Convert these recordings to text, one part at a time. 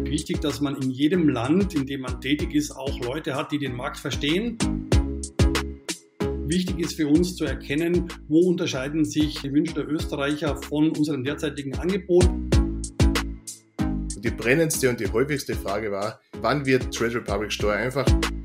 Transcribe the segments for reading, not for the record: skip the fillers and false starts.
wichtig, dass man in jedem Land, in dem man tätig ist, auch Leute hat, die den Markt verstehen. Wichtig ist für uns zu erkennen, wo unterscheiden sich die Wünsche der Österreicher von unserem derzeitigen Angebot. Die brennendste und die häufigste Frage war, wann wird Trade Republic steuereinfach?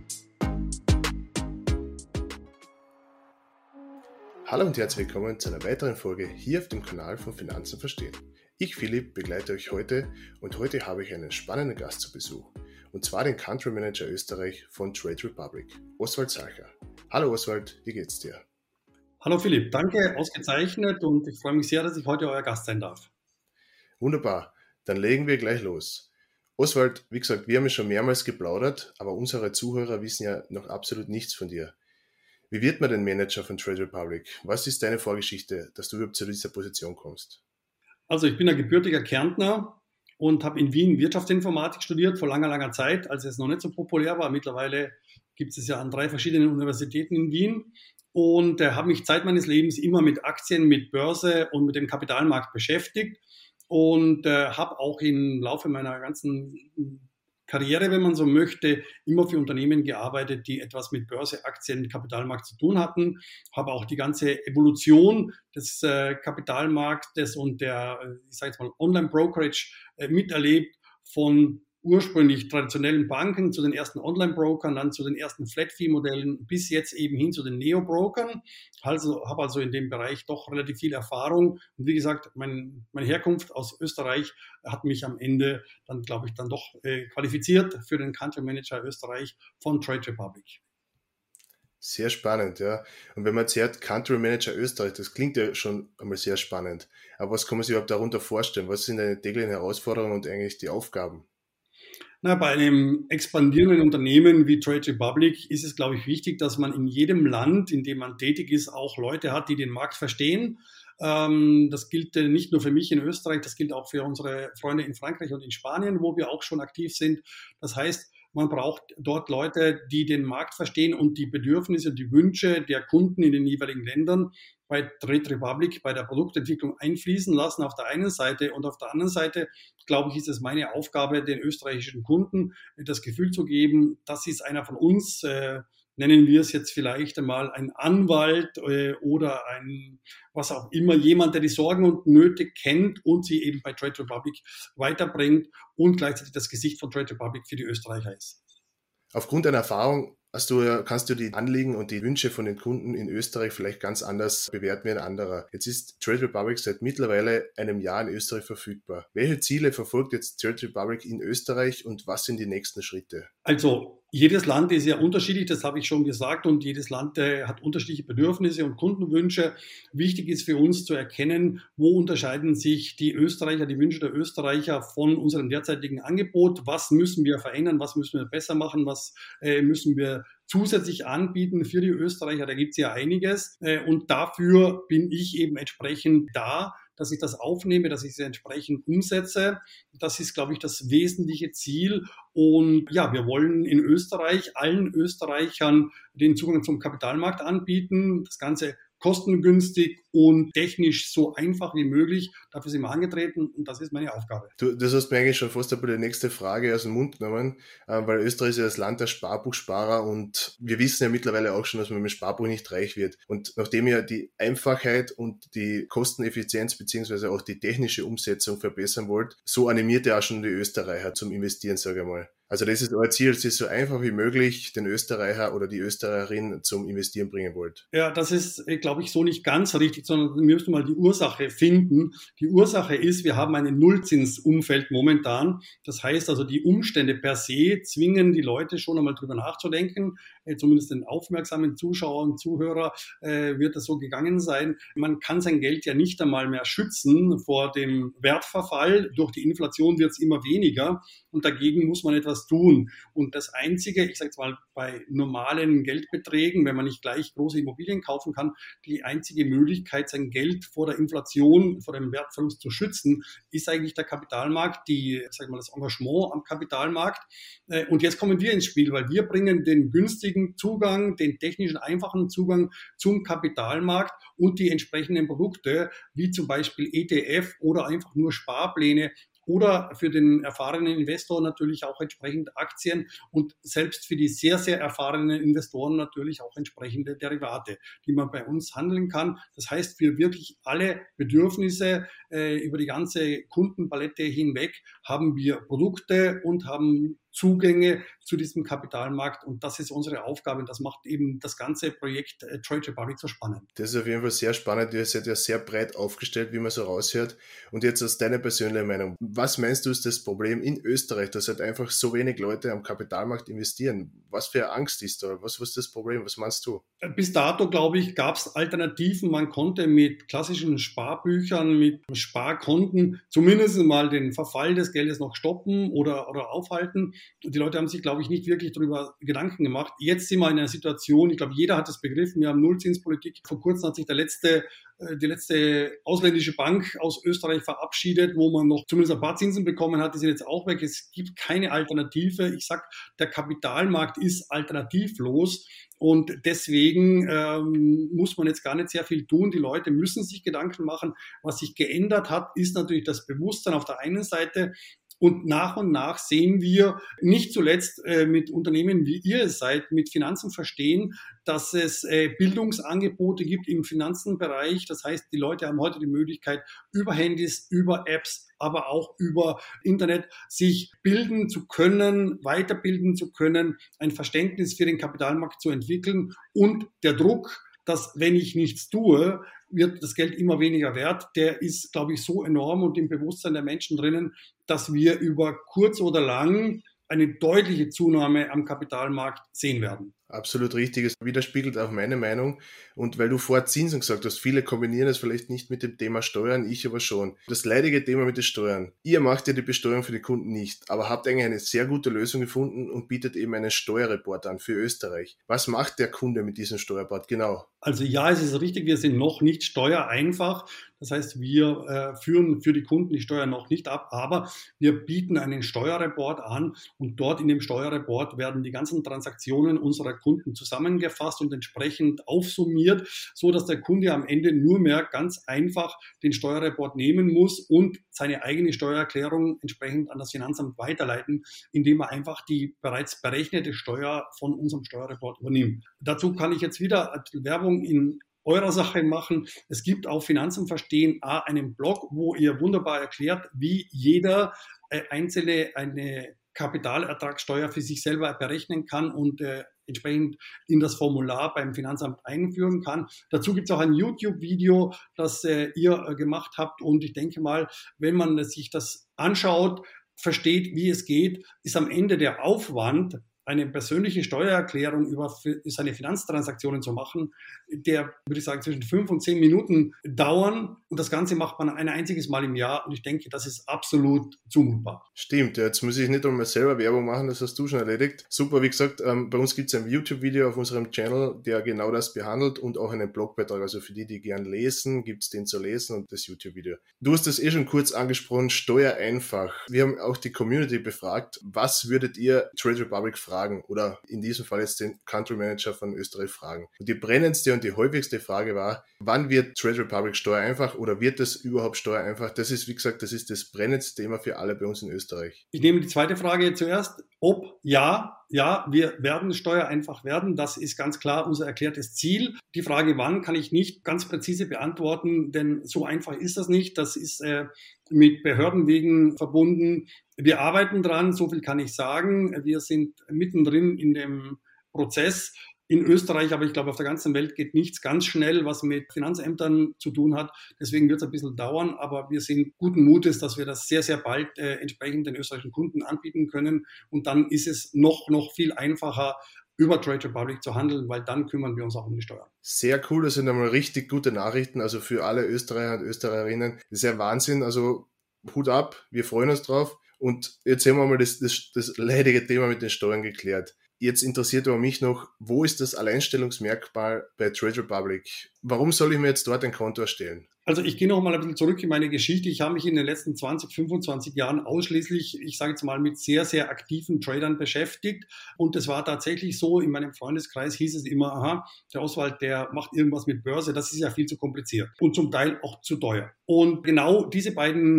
Hallo und herzlich willkommen zu einer weiteren Folge hier auf dem Kanal von Finanzen verstehen. Ich, Philipp, begleite euch heute und heute habe ich einen spannenden Gast zu Besuch. Und zwar den Country Manager Österreich von Trade Republic, Oswald Salcher. Hallo Oswald, wie geht's dir? Hallo Philipp, danke, ausgezeichnet und ich freue mich sehr, dass ich heute euer Gast sein darf. Wunderbar, dann legen wir gleich los. Oswald, wie gesagt, wir haben ja schon mehrmals geplaudert, aber unsere Zuhörer wissen ja noch absolut nichts von dir. Wie wird man denn Manager von Trade Republic? Was ist deine Vorgeschichte, dass du überhaupt zu dieser Position kommst? Also ich bin ein gebürtiger Kärntner und habe in Wien Wirtschaftsinformatik studiert vor langer, langer Zeit, als es noch nicht so populär war. Mittlerweile gibt es ja an 3 verschiedenen Universitäten in Wien und habe mich Zeit meines Lebens immer mit Aktien, mit Börse und mit dem Kapitalmarkt beschäftigt und habe auch im Laufe meiner ganzen Karriere, wenn man so möchte, immer für Unternehmen gearbeitet, die etwas mit Börse, Aktien, Kapitalmarkt zu tun hatten. Habe auch die ganze Evolution des Kapitalmarktes und der, ich sage jetzt mal, Online-Brokerage miterlebt, von ursprünglich traditionellen Banken zu den ersten Online-Brokern, dann zu den ersten Flat-Fee-Modellen bis jetzt eben hin zu den Neo-Brokern. Also habe also in dem Bereich doch relativ viel Erfahrung. Und wie gesagt, meine Herkunft aus Österreich hat mich am Ende dann, glaube ich, dann doch qualifiziert für den Country Manager Österreich von Trade Republic. Sehr spannend, ja. Und wenn man jetzt hört, Country Manager Österreich, das klingt ja schon einmal sehr spannend. Aber was kann man sich überhaupt darunter vorstellen? Was sind deine täglichen Herausforderungen und eigentlich die Aufgaben? Na, bei einem expandierenden Unternehmen wie Trade Republic ist es, glaube ich, wichtig, dass man in jedem Land, in dem man tätig ist, auch Leute hat, die den Markt verstehen. Das gilt nicht nur für mich in Österreich, das gilt auch für unsere Freunde in Frankreich und in Spanien, wo wir auch schon aktiv sind. Das heißt, man braucht dort Leute, die den Markt verstehen und die Bedürfnisse und die Wünsche der Kunden in den jeweiligen Ländern bei Trade Republic, bei der Produktentwicklung einfließen lassen auf der einen Seite. Und auf der anderen Seite, glaube ich, ist es meine Aufgabe, den österreichischen Kunden das Gefühl zu geben, das ist einer von uns, nennen wir es jetzt vielleicht einmal ein Anwalt oder ein, was auch immer, jemand, der die Sorgen und Nöte kennt und sie eben bei Trade Republic weiterbringt und gleichzeitig das Gesicht von Trade Republic für die Österreicher ist. Aufgrund deiner Erfahrung kannst du die Anliegen und die Wünsche von den Kunden in Österreich vielleicht ganz anders bewerten wie ein anderer. Jetzt ist Trade Republic seit mittlerweile einem Jahr in Österreich verfügbar. Welche Ziele verfolgt jetzt Trade Republic in Österreich und was sind die nächsten Schritte? Also jedes Land ist ja unterschiedlich, das habe ich schon gesagt, und jedes Land hat unterschiedliche Bedürfnisse und Kundenwünsche. Wichtig ist für uns zu erkennen, wo unterscheiden sich die Österreicher, die Wünsche der Österreicher von unserem derzeitigen Angebot. Was müssen wir verändern, was müssen wir besser machen, was müssen wir zusätzlich anbieten für die Österreicher. Da gibt es ja einiges und dafür bin ich eben entsprechend da, dass ich das aufnehme, dass ich es entsprechend umsetze. Das ist, glaube ich, das wesentliche Ziel. Und ja, wir wollen in Österreich allen Österreichern den Zugang zum Kapitalmarkt anbieten. Das Ganze kostengünstig und technisch so einfach wie möglich. Dafür sind wir angetreten und das ist meine Aufgabe. Das hast mir eigentlich schon fast die nächste Frage aus dem Mund genommen, weil Österreich ist ja das Land der Sparbuchsparer und wir wissen ja mittlerweile auch schon, dass man mit dem Sparbuch nicht reich wird. Und nachdem ihr die Einfachheit und die Kosteneffizienz beziehungsweise auch die technische Umsetzung verbessern wollt, so animiert ihr auch schon die Österreicher zum Investieren, sage ich mal. Also das ist euer Ziel, es ist so einfach wie möglich den Österreicher oder die Österreicherin zum Investieren bringen wollt. Ja, das ist, glaube ich, so nicht ganz richtig, sondern wir müssen mal die Ursache finden. Die Ursache ist, wir haben ein Nullzinsumfeld momentan. Das heißt also, die Umstände per se zwingen die Leute schon einmal drüber nachzudenken. Zumindest den aufmerksamen Zuschauer und Zuhörer wird das so gegangen sein. Man kann sein Geld ja nicht einmal mehr schützen vor dem Wertverfall. Durch die Inflation wird es immer weniger und dagegen muss man etwas tun. Und das Einzige, ich sage jetzt mal bei normalen Geldbeträgen, wenn man nicht gleich große Immobilien kaufen kann, die einzige Möglichkeit, sein Geld vor der Inflation, vor dem Wertverlust zu schützen, ist eigentlich der Kapitalmarkt, das Engagement am Kapitalmarkt. Und jetzt kommen wir ins Spiel, weil wir bringen den günstigen Zugang, den technischen einfachen Zugang zum Kapitalmarkt und die entsprechenden Produkte, wie zum Beispiel ETF oder einfach nur Sparpläne, oder für den erfahrenen Investor natürlich auch entsprechend Aktien und selbst für die sehr, sehr erfahrenen Investoren natürlich auch entsprechende Derivate, die man bei uns handeln kann. Das heißt, für wirklich alle Bedürfnisse über die ganze Kundenpalette hinweg haben wir Produkte und haben Zugänge zu diesem Kapitalmarkt und das ist unsere Aufgabe und das macht eben das ganze Projekt Trade Republic so spannend. Das ist auf jeden Fall sehr spannend. Ihr seid ja sehr breit aufgestellt, wie man so raushört. Und jetzt aus deiner persönlichen Meinung, was meinst du ist das Problem in Österreich, dass halt einfach so wenig Leute am Kapitalmarkt investieren? Was für eine Angst ist da? Was ist das Problem? Was meinst du? Bis dato, glaube ich, gab es Alternativen. Man konnte mit klassischen Sparbüchern, mit Sparkonten zumindest mal den Verfall des Geldes noch stoppen oder aufhalten. Die Leute haben sich, glaube ich, nicht wirklich darüber Gedanken gemacht. Jetzt sind wir in einer Situation, ich glaube, jeder hat es begriffen, wir haben Nullzinspolitik. Vor kurzem hat sich die letzte ausländische Bank aus Österreich verabschiedet, wo man noch zumindest ein paar Zinsen bekommen hat. Die sind jetzt auch weg. Es gibt keine Alternative. Ich sage, der Kapitalmarkt ist alternativlos. Und deswegen muss man jetzt gar nicht sehr viel tun. Die Leute müssen sich Gedanken machen. Was sich geändert hat, ist natürlich das Bewusstsein auf der einen Seite. Und nach sehen wir, nicht zuletzt mit Unternehmen wie ihr es seid, mit Finanzen verstehen, dass es Bildungsangebote gibt im Finanzenbereich. Das heißt, die Leute haben heute die Möglichkeit, über Handys, über Apps, aber auch über Internet sich bilden zu können, weiterbilden zu können, ein Verständnis für den Kapitalmarkt zu entwickeln und der Druck, dass wenn ich nichts tue, wird das Geld immer weniger wert. Der ist, glaube ich, so enorm und im Bewusstsein der Menschen drinnen, dass wir über kurz oder lang eine deutliche Zunahme am Kapitalmarkt sehen werden. Absolut richtig, es widerspiegelt auch meine Meinung. Und weil du vor Zinsen gesagt hast, viele kombinieren es vielleicht nicht mit dem Thema Steuern, ich aber schon. Das leidige Thema mit den Steuern. Ihr macht ja die Besteuerung für die Kunden nicht, aber habt eigentlich eine sehr gute Lösung gefunden und bietet eben einen Steuerreport an für Österreich. Was macht der Kunde mit diesem Steuerreport genau? Also ja, es ist richtig, wir sind noch nicht steuereinfach. Das heißt, wir führen für die Kunden die Steuer noch nicht ab, aber wir bieten einen Steuerreport an und dort in dem Steuerreport werden die ganzen Transaktionen unserer Kunden zusammengefasst und entsprechend aufsummiert, so dass der Kunde am Ende nur mehr ganz einfach den Steuerreport nehmen muss und seine eigene Steuererklärung entsprechend an das Finanzamt weiterleiten, indem er einfach die bereits berechnete Steuer von unserem Steuerreport übernimmt. Dazu kann ich jetzt wieder Werbung in eurer Sache machen. Es gibt auf Finanzen verstehen einen Blog, wo ihr wunderbar erklärt, wie jeder Einzelne eine Kapitalertragssteuer für sich selber berechnen kann und entsprechend in das Formular beim Finanzamt einführen kann. Dazu gibt es auch ein YouTube-Video, das ihr gemacht habt und ich denke mal, wenn man sich das anschaut, versteht, wie es geht, ist am Ende der Aufwand, eine persönliche Steuererklärung über seine Finanztransaktionen zu machen, der, würde ich sagen, zwischen 5 und 10 Minuten dauern. Und das Ganze macht man ein einziges Mal im Jahr. Und ich denke, das ist absolut zumutbar. Stimmt, jetzt muss ich nicht einmal selber Werbung machen, das hast du schon erledigt. Super, wie gesagt, bei uns gibt es ein YouTube-Video auf unserem Channel, der genau das behandelt und auch einen Blogbeitrag. Also für die gern lesen, gibt es den zu lesen und das YouTube-Video. Du hast das schon kurz angesprochen, Steuer einfach. Wir haben auch die Community befragt, was würdet ihr Trade Republic fragen oder in diesem Fall jetzt den Country Manager von Österreich fragen. Und die brennendste und die häufigste Frage war, wann wird Trade Republic steuereinfach oder wird es überhaupt steuereinfach? Das ist, wie gesagt, das ist das brennendste Thema für alle bei uns in Österreich. Ich nehme die zweite Frage zuerst. Ob ja, wir werden steuereinfach werden. Das ist ganz klar unser erklärtes Ziel. Die Frage, wann, kann ich nicht ganz präzise beantworten, denn so einfach ist das nicht. Das ist mit Behördenwegen verbunden. Wir arbeiten dran, so viel kann ich sagen. Wir sind mittendrin in dem Prozess. In Österreich, aber ich glaube, auf der ganzen Welt geht nichts ganz schnell, was mit Finanzämtern zu tun hat. Deswegen wird es ein bisschen dauern, aber wir sind guten Mutes, dass wir das sehr, sehr bald entsprechend den österreichischen Kunden anbieten können. Und dann ist es noch viel einfacher, über Trade Republic zu handeln, weil dann kümmern wir uns auch um die Steuern. Sehr cool, das sind einmal richtig gute Nachrichten, also für alle Österreicher und Österreicherinnen. Das ist ja Wahnsinn, also Hut ab, wir freuen uns drauf. Und jetzt haben wir mal das leidige Thema mit den Steuern geklärt. Jetzt interessiert aber mich noch, wo ist das Alleinstellungsmerkmal bei Trade Republic? Warum soll ich mir jetzt dort ein Konto erstellen? Also ich gehe noch mal ein bisschen zurück in meine Geschichte. Ich habe mich in den letzten 20, 25 Jahren ausschließlich, ich sage jetzt mal, mit sehr, sehr aktiven Tradern beschäftigt. Und es war tatsächlich so, in meinem Freundeskreis hieß es immer, aha, der Oswald, der macht irgendwas mit Börse, das ist ja viel zu kompliziert und zum Teil auch zu teuer. Und genau diese beiden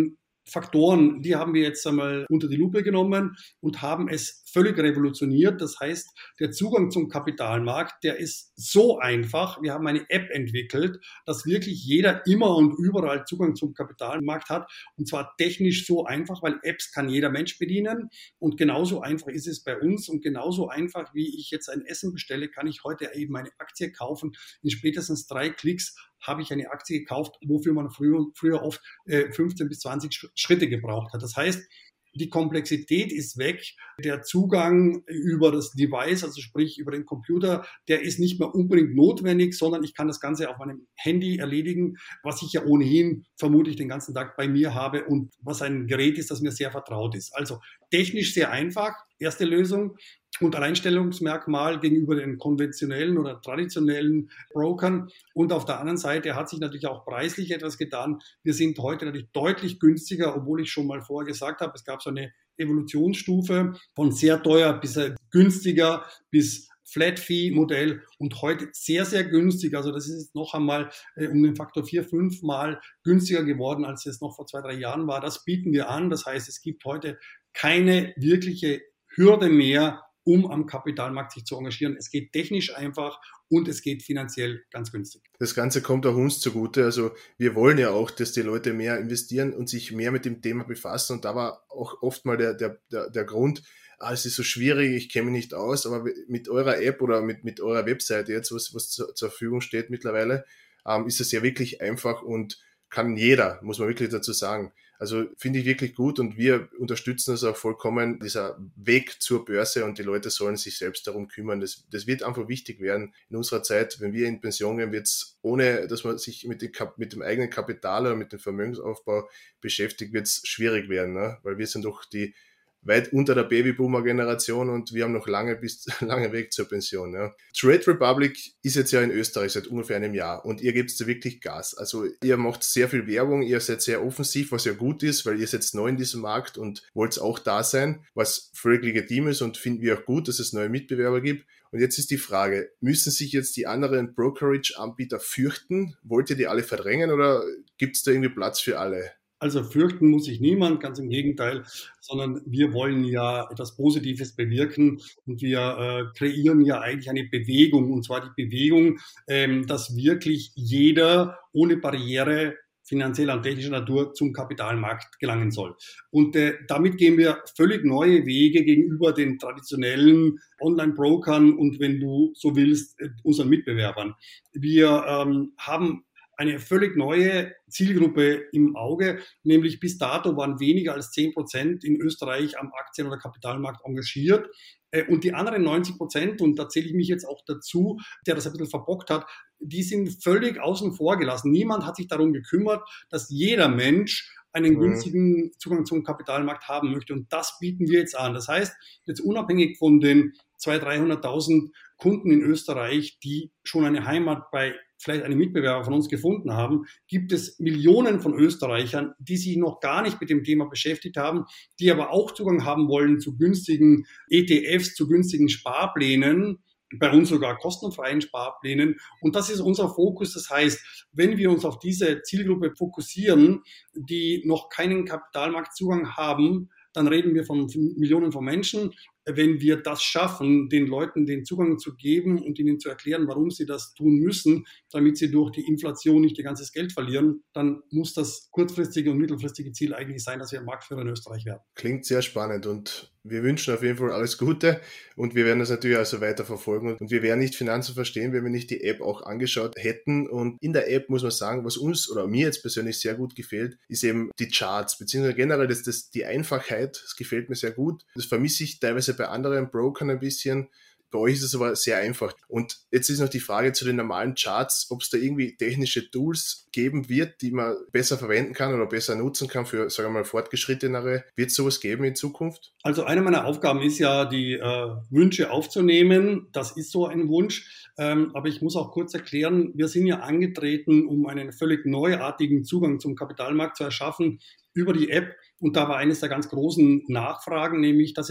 Faktoren, die haben wir jetzt einmal unter die Lupe genommen und haben es völlig revolutioniert. Das heißt, der Zugang zum Kapitalmarkt, der ist so einfach. Wir haben eine App entwickelt, dass wirklich jeder immer und überall Zugang zum Kapitalmarkt hat. Und zwar technisch so einfach, weil Apps kann jeder Mensch bedienen. Und genauso einfach ist es bei uns. Und genauso einfach, wie ich jetzt ein Essen bestelle, kann ich heute eben eine Aktie kaufen. In spätestens 3 Klicks habe ich eine Aktie gekauft, wofür man früher oft 15 bis 20 Schritte gebraucht hat. Das heißt, die Komplexität ist weg. Der Zugang über das Device, also sprich über den Computer, der ist nicht mehr unbedingt notwendig, sondern ich kann das Ganze auf meinem Handy erledigen, was ich ja ohnehin vermutlich den ganzen Tag bei mir habe und was ein Gerät ist, das mir sehr vertraut ist. Also technisch sehr einfach, erste Lösung. Und Alleinstellungsmerkmal gegenüber den konventionellen oder traditionellen Brokern. Und auf der anderen Seite hat sich natürlich auch preislich etwas getan. Wir sind heute natürlich deutlich günstiger, obwohl ich schon mal vorher gesagt habe, es gab so eine Evolutionsstufe von sehr teuer bis günstiger bis Flat-Fee-Modell und heute sehr, sehr günstig. Also das ist jetzt noch einmal um den Faktor 4, 5 Mal günstiger geworden, als es noch vor 2, 3 Jahren war. Das bieten wir an. Das heißt, es gibt heute keine wirkliche Hürde mehr, um am Kapitalmarkt sich zu engagieren. Es geht technisch einfach und es geht finanziell ganz günstig. Das Ganze kommt auch uns zugute. Also wir wollen ja auch, dass die Leute mehr investieren und sich mehr mit dem Thema befassen. Und da war auch oft mal der Grund, es ist so schwierig, ich kenne mich nicht aus, aber mit eurer App oder mit eurer Webseite jetzt, was zur Verfügung steht mittlerweile, ist es ja wirklich einfach und kann jeder, muss man wirklich dazu sagen. Also finde ich wirklich gut und wir unterstützen das auch vollkommen, dieser Weg zur Börse und die Leute sollen sich selbst darum kümmern. Das wird einfach wichtig werden. In unserer Zeit, wenn wir in Pension gehen, wird es, ohne dass man sich mit dem eigenen Kapital oder mit dem Vermögensaufbau beschäftigt, wird es schwierig werden, ne? Weil wir sind doch die weit unter der Babyboomer-Generation und wir haben noch lange Weg zur Pension. Ja. Trade Republic ist jetzt ja in Österreich seit ungefähr einem Jahr und ihr gebt da wirklich Gas. Also ihr macht sehr viel Werbung, ihr seid sehr offensiv, was ja gut ist, weil ihr seid neu in diesem Markt und wollt auch da sein, was völlig legitim ist und finden wir auch gut, dass es neue Mitbewerber gibt. Und jetzt ist die Frage, müssen sich jetzt die anderen Brokerage-Anbieter fürchten? Wollt ihr die alle verdrängen oder gibt es da irgendwie Platz für alle? Also fürchten muss sich niemand, ganz im Gegenteil, sondern wir wollen ja etwas Positives bewirken und wir kreieren ja eigentlich eine Bewegung, und zwar die Bewegung, dass wirklich jeder ohne Barriere finanzieller und technischer Natur zum Kapitalmarkt gelangen soll. Und damit gehen wir völlig neue Wege gegenüber den traditionellen Online-Brokern und, wenn du so willst, unseren Mitbewerbern. Wir haben eine völlig neue Zielgruppe im Auge, nämlich bis dato waren weniger als 10% in Österreich am Aktien- oder Kapitalmarkt engagiert. Und die anderen 90%, und da zähle ich mich jetzt auch dazu, der das ein bisschen verbockt hat, die sind völlig außen vor gelassen. Niemand hat sich darum gekümmert, dass jeder Mensch einen günstigen Zugang zum Kapitalmarkt haben möchte. Und das bieten wir jetzt an. Das heißt, jetzt unabhängig von den 200.000, 300.000 Kunden in Österreich, die schon eine Heimat bei vielleicht einem Mitbewerber von uns gefunden haben, gibt es Millionen von Österreichern, die sich noch gar nicht mit dem Thema beschäftigt haben, die aber auch Zugang haben wollen zu günstigen ETFs, zu günstigen Sparplänen, bei uns sogar kostenfreien Sparplänen. Und das ist unser Fokus. Das heißt, wenn wir uns auf diese Zielgruppe fokussieren, die noch keinen Kapitalmarktzugang haben, dann reden wir von Millionen von Menschen. Wenn wir das schaffen, den Leuten den Zugang zu geben und ihnen zu erklären, warum sie das tun müssen, damit sie durch die Inflation nicht ihr ganzes Geld verlieren, dann muss das kurzfristige und mittelfristige Ziel eigentlich sein, dass wir Marktführer in Österreich werden. Klingt sehr spannend und wir wünschen auf jeden Fall alles Gute und wir werden das natürlich also weiter verfolgen und wir werden nicht Finanzen verstehen, wenn wir nicht die App auch angeschaut hätten. Und in der App muss man sagen, was uns oder mir jetzt persönlich sehr gut gefällt, ist eben die Charts, beziehungsweise generell die Einfachheit, das gefällt mir sehr gut. Das vermisse ich teilweise bei anderen Brokern ein bisschen. Bei euch ist es aber sehr einfach. Und jetzt ist noch die Frage zu den normalen Charts, ob es da irgendwie technische Tools geben wird, die man besser verwenden kann oder besser nutzen kann für, sagen wir mal, fortgeschrittenere. Wird es sowas geben in Zukunft? Also eine meiner Aufgaben ist ja, die Wünsche aufzunehmen. Das ist so ein Wunsch. Aber ich muss auch kurz erklären, wir sind ja angetreten, um einen völlig neuartigen Zugang zum Kapitalmarkt zu erschaffen über die App. Und da war eines der ganz großen Nachfragen, nämlich, dass es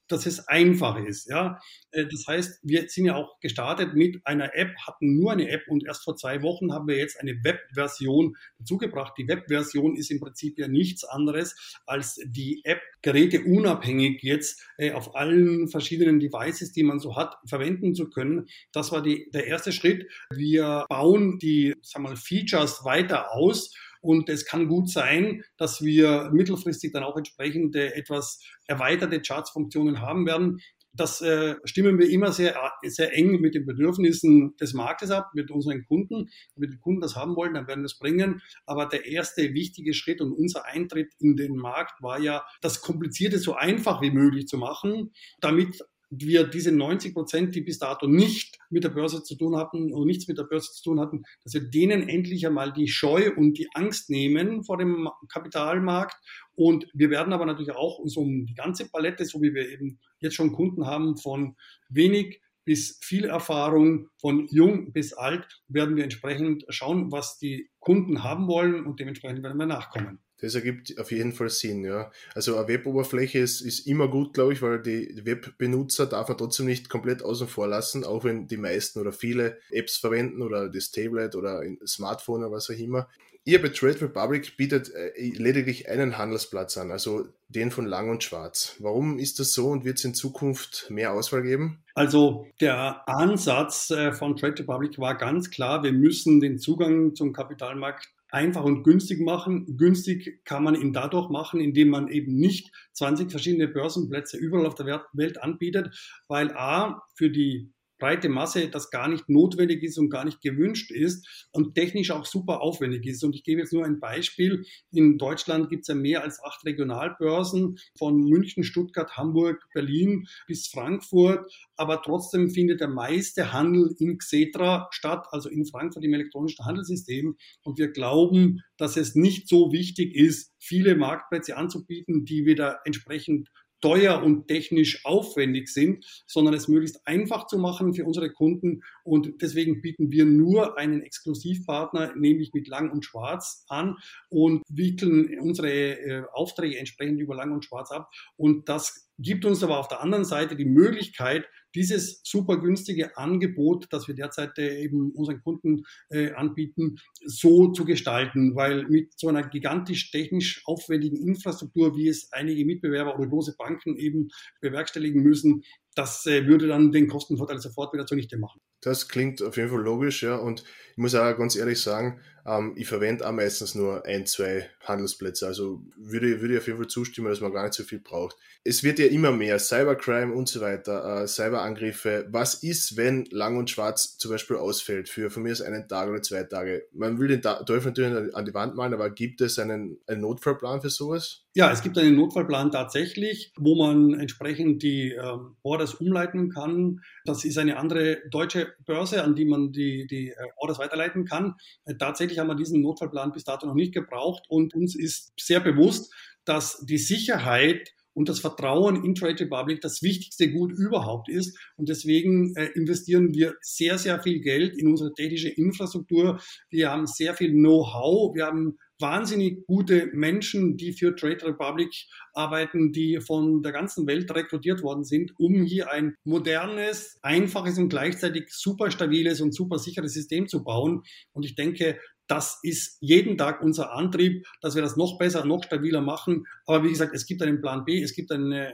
dass es einfach ist. Ja? Das heißt, wir sind ja auch gestartet mit einer App, hatten nur eine App und erst vor 2 Wochen haben wir jetzt eine Web-Version dazugebracht. Die Web-Version ist im Prinzip ja nichts anderes als die App, geräteunabhängig jetzt auf allen verschiedenen Devices, die man so hat, verwenden zu können. Das war der erste Schritt. Wir bauen die, sagen wir mal, Features weiter aus. Und es kann gut sein, dass wir mittelfristig dann auch entsprechend etwas erweiterte Charts-Funktionen haben werden. Das stimmen wir immer sehr, sehr eng mit den Bedürfnissen des Marktes ab, mit unseren Kunden. Wenn die Kunden das haben wollen, dann werden wir es bringen. Aber der erste wichtige Schritt und unser Eintritt in den Markt war ja, das Komplizierte so einfach wie möglich zu machen, damit wir diese 90%, die bis dato nicht mit der Börse zu tun hatten und nichts mit der Börse zu tun hatten, dass wir denen endlich einmal die Scheu und die Angst nehmen vor dem Kapitalmarkt. Und wir werden aber natürlich auch uns um die ganze Palette, so wie wir eben jetzt schon Kunden haben, von wenig bis viel Erfahrung, von jung bis alt, werden wir entsprechend schauen, was die Kunden haben wollen und dementsprechend werden wir nachkommen. Das ergibt auf jeden Fall Sinn, ja. Also eine Web-Oberfläche ist immer gut, glaube ich, weil die Webbenutzer darf man trotzdem nicht komplett außen vor lassen, auch wenn die meisten oder viele Apps verwenden oder das Tablet oder ein Smartphone oder was auch immer. Ihr bei Trade Republic bietet lediglich einen Handelsplatz an, also den von Lang und Schwarz. Warum ist das so und wird es in Zukunft mehr Auswahl geben? Also der Ansatz von Trade Republic war ganz klar, wir müssen den Zugang zum Kapitalmarkt einfach und günstig machen. Günstig kann man ihn dadurch machen, indem man eben nicht 20 verschiedene Börsenplätze überall auf der Welt anbietet, weil A, für die breite Masse das gar nicht notwendig ist und gar nicht gewünscht ist und technisch auch super aufwendig ist. Und ich gebe jetzt nur ein Beispiel. In Deutschland gibt es ja mehr als 8 Regionalbörsen von München, Stuttgart, Hamburg, Berlin bis Frankfurt. Aber trotzdem findet der meiste Handel in Xetra statt, also in Frankfurt im elektronischen Handelssystem. Und wir glauben, dass es nicht so wichtig ist, viele Marktplätze anzubieten, die wieder entsprechend teuer und technisch aufwendig sind, sondern es möglichst einfach zu machen für unsere Kunden. Und deswegen bieten wir nur einen Exklusivpartner, nämlich mit Lang und Schwarz an und wickeln unsere Aufträge entsprechend über Lang und Schwarz ab. Und das gibt uns aber auf der anderen Seite die Möglichkeit, dieses super günstige Angebot, das wir derzeit eben unseren Kunden anbieten, so zu gestalten, weil mit so einer gigantisch technisch aufwendigen Infrastruktur, wie es einige Mitbewerber oder große Banken eben bewerkstelligen müssen, das würde dann den Kostenvorteil sofort wieder zunichte machen. Das klingt auf jeden Fall logisch, ja. Und ich muss auch ganz ehrlich sagen, ich verwende auch meistens nur 1, 2 Handelsplätze. Also würde ich auf jeden Fall zustimmen, dass man gar nicht so viel braucht. Es wird ja immer mehr Cybercrime und so weiter, Cyberangriffe. Was ist, wenn Lang und Schwarz zum Beispiel ausfällt für von mir aus einen Tag oder 2 Tage? Man will den Teufel natürlich an die Wand malen, aber gibt es einen Notfallplan für sowas? Ja, es gibt einen Notfallplan tatsächlich, wo man entsprechend die Orders umleiten kann. Das ist eine andere deutsche Börse, an die man die Orders weiterleiten kann. Tatsächlich haben wir diesen Notfallplan bis dato noch nicht gebraucht und uns ist sehr bewusst, dass die Sicherheit und das Vertrauen in Trade Republic das wichtigste Gut überhaupt ist. Und deswegen investieren wir sehr, sehr viel Geld in unsere technische Infrastruktur. Wir haben sehr viel Know-how. Wir haben wahnsinnig gute Menschen, die für Trade Republic arbeiten, die von der ganzen Welt rekrutiert worden sind, um hier ein modernes, einfaches und gleichzeitig super stabiles und super sicheres System zu bauen. Und ich denke, das ist jeden Tag unser Antrieb, dass wir das noch besser, noch stabiler machen. Aber wie gesagt, es gibt einen Plan B, es gibt eine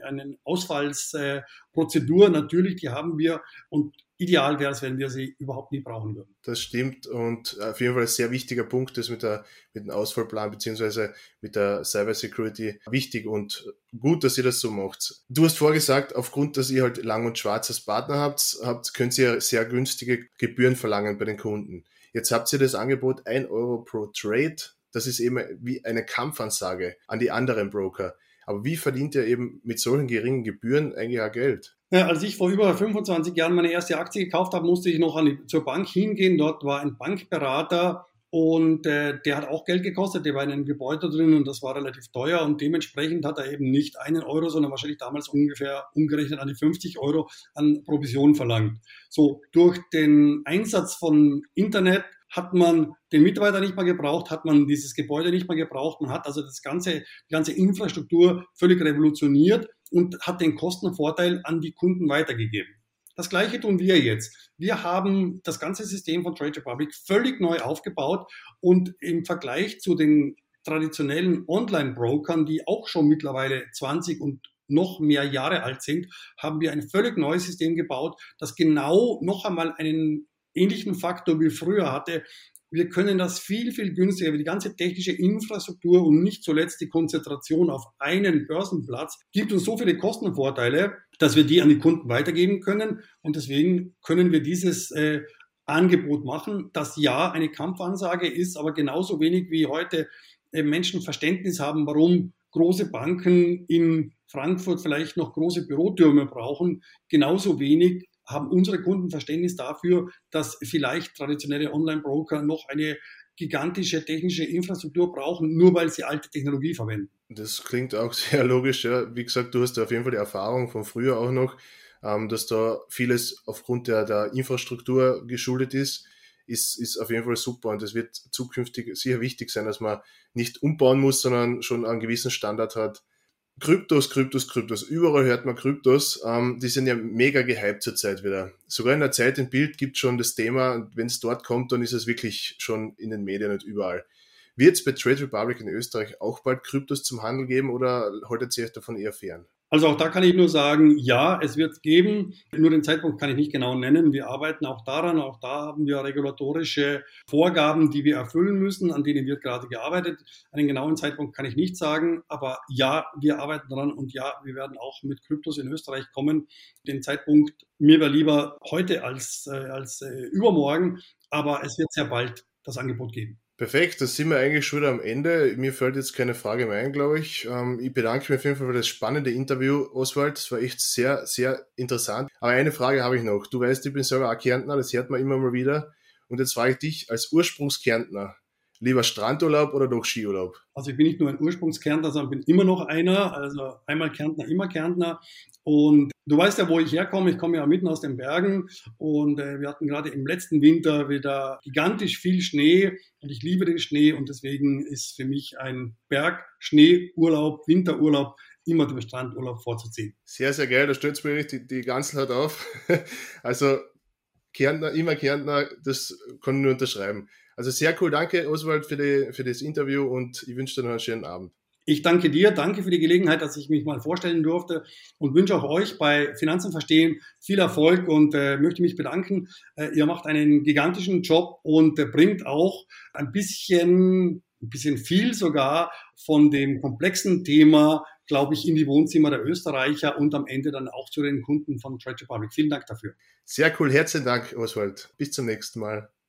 Ausfallsprozedur, natürlich, die haben wir. Und ideal wäre es, wenn wir sie überhaupt nie brauchen würden. Das stimmt und auf jeden Fall ein sehr wichtiger Punkt ist mit dem Ausfallplan beziehungsweise mit der Cybersecurity wichtig und gut, dass ihr das so macht. Du hast vorgesagt, aufgrund, dass ihr halt Lang und Schwarz als Partner habt, könnt ihr sehr günstige Gebühren verlangen bei den Kunden. Jetzt habt ihr das Angebot 1 Euro pro Trade. Das ist eben wie eine Kampfansage an die anderen Broker. Aber wie verdient ihr eben mit solchen geringen Gebühren eigentlich auch Geld? Ja, als ich vor über 25 Jahren meine erste Aktie gekauft habe, musste ich noch zur Bank hingehen. Dort war ein Bankberater und der hat auch Geld gekostet. Der war in einem Gebäude drin und das war relativ teuer. Und dementsprechend hat er eben nicht 1 Euro, sondern wahrscheinlich damals ungefähr umgerechnet an die 50 Euro an Provision verlangt. So, durch den Einsatz von Internet hat man den Mitarbeiter nicht mehr gebraucht, hat man dieses Gebäude nicht mehr gebraucht. Man hat also die ganze Infrastruktur völlig revolutioniert. und hat den Kostenvorteil an die Kunden weitergegeben. Das Gleiche tun wir jetzt. Wir haben das ganze System von Trade Republic völlig neu aufgebaut und im Vergleich zu den traditionellen Online-Brokern, die auch schon mittlerweile 20 und noch mehr Jahre alt sind, haben wir ein völlig neues System gebaut, das genau noch einmal einen ähnlichen Faktor wie früher hatte. Wir können das viel, viel günstiger, wie die ganze technische Infrastruktur und nicht zuletzt die Konzentration auf einen Börsenplatz gibt uns so viele Kostenvorteile, dass wir die an die Kunden weitergeben können. Und deswegen können wir dieses Angebot machen, das ja eine Kampfansage ist, aber genauso wenig wie heute Menschen Verständnis haben, warum große Banken in Frankfurt vielleicht noch große Bürotürme brauchen, genauso wenig haben unsere Kunden Verständnis dafür, dass vielleicht traditionelle Online-Broker noch eine gigantische technische Infrastruktur brauchen, nur weil sie alte Technologie verwenden. Das klingt auch sehr logisch. Ja. Wie gesagt, du hast da auf jeden Fall die Erfahrung von früher auch noch, dass da vieles aufgrund der Infrastruktur geschuldet ist auf jeden Fall super und es wird zukünftig sicher wichtig sein, dass man nicht umbauen muss, sondern schon einen gewissen Standard hat. Kryptos. Überall hört man Kryptos. Die sind ja mega gehypt zurzeit wieder. Sogar in der Zeit im Bild gibt es schon das Thema, wenn es dort kommt, dann ist es wirklich schon in den Medien und überall. Wird es bei Trade Republic in Österreich auch bald Kryptos zum Handel geben oder haltet ihr euch davon eher fern? Also auch da kann ich nur sagen, ja, es wird es geben. Nur den Zeitpunkt kann ich nicht genau nennen. Wir arbeiten auch daran. Auch da haben wir regulatorische Vorgaben, die wir erfüllen müssen, an denen wird gerade gearbeitet. Einen genauen Zeitpunkt kann ich nicht sagen. Aber ja, wir arbeiten daran und ja, wir werden auch mit Kryptos in Österreich kommen. Den Zeitpunkt mir wäre lieber heute als übermorgen. Aber es wird sehr bald das Angebot geben. Perfekt, da sind wir eigentlich schon am Ende. Mir fällt jetzt keine Frage mehr ein, glaube ich. Ich bedanke mich auf jeden Fall für das spannende Interview, Oswald. Das war echt sehr, sehr interessant. Aber eine Frage habe ich noch. Du weißt, ich bin selber auch Kärntner, das hört man immer mal wieder. Und jetzt frage ich dich als Ursprungskärntner, lieber Strandurlaub oder doch Skiurlaub? Also ich bin nicht nur ein Ursprungskärntner, sondern bin immer noch einer. Also einmal Kärntner, immer Kärntner. Und du weißt ja, wo ich herkomme. Ich komme ja mitten aus den Bergen. Und wir hatten gerade im letzten Winter wieder gigantisch viel Schnee. Und ich liebe den Schnee. Und deswegen ist für mich ein Berg-Schneeurlaub, Winterurlaub immer dem Strandurlaub vorzuziehen. Sehr, sehr geil. Da stellt mir richtig die Ganzelheit auf. Also Kärntner, immer Kärntner, das kann ich nur unterschreiben. Also sehr cool, danke Oswald für das Interview und ich wünsche dir noch einen schönen Abend. Ich danke dir, danke für die Gelegenheit, dass ich mich mal vorstellen durfte und wünsche auch euch bei Finanzen verstehen viel Erfolg und möchte mich bedanken. Ihr macht einen gigantischen Job und bringt auch ein bisschen viel sogar von dem komplexen Thema, glaube ich, in die Wohnzimmer der Österreicher und am Ende dann auch zu den Kunden von Trade Republic. Vielen Dank dafür. Sehr cool, herzlichen Dank Oswald. Bis zum nächsten Mal.